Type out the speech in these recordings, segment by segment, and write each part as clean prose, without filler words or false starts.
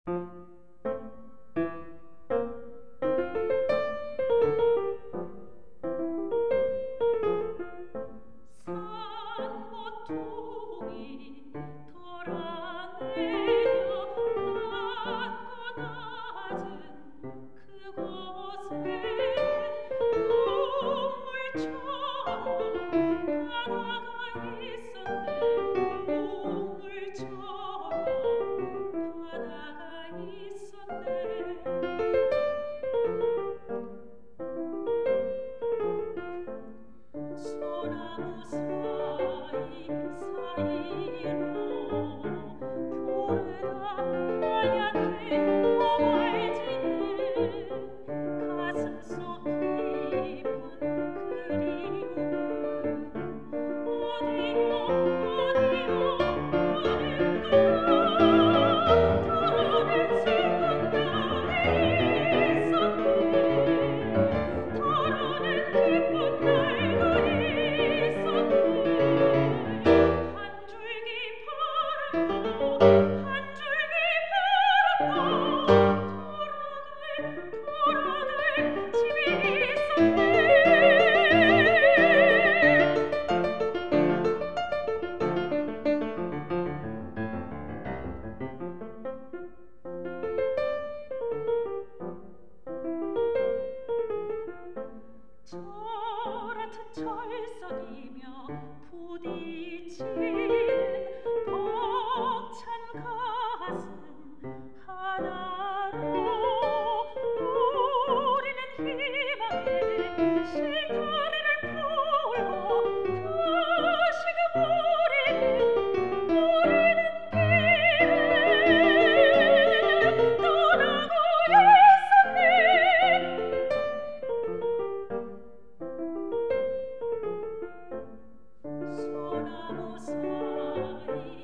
산모퉁이 돌아내려 낮고 낮은 그곳에 눈물처럼 바다가 있었네. 눈물처럼 바다가 있었네. 소나무 사이 사이로 푸르다 하얗게 포말지는 가슴속 깊은 그리움은 어디로 어디로 가는가. 털어낸 슬픈 날이 있었네. 털어낸 기쁜 날도 있었네. 한 줄기 바람도 한 줄기 바람도 돌아갈 집이 있었네. 저같은 철석이며 부딪히는 벅찬 가슴 하나로 우리는 희망의 실타래를 풀고 다시금 우리는 길을 떠나고 있었네. 소나무 사이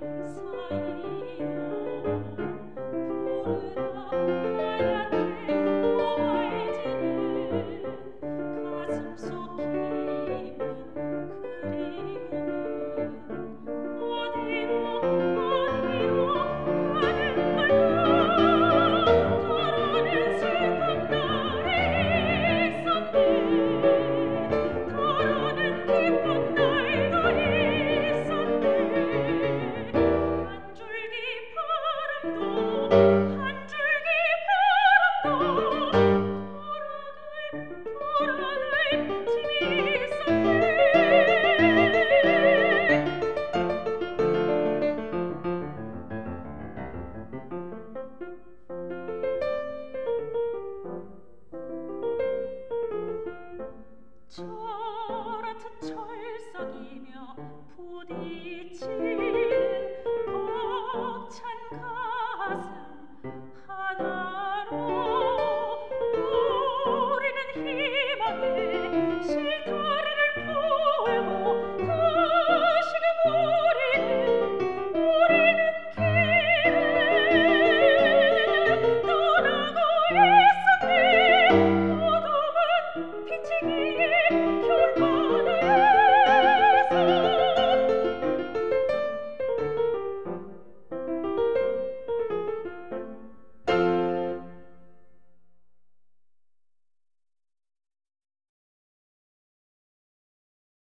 사이로 푸르다 하얗게 포말지는 가슴속 깊은 그리움은 어디로 어디로 가는 걸까. 털어낸 슬픈 날이 있었네. 털어낸 기쁜 날도 있었네. 한 줄기 바람도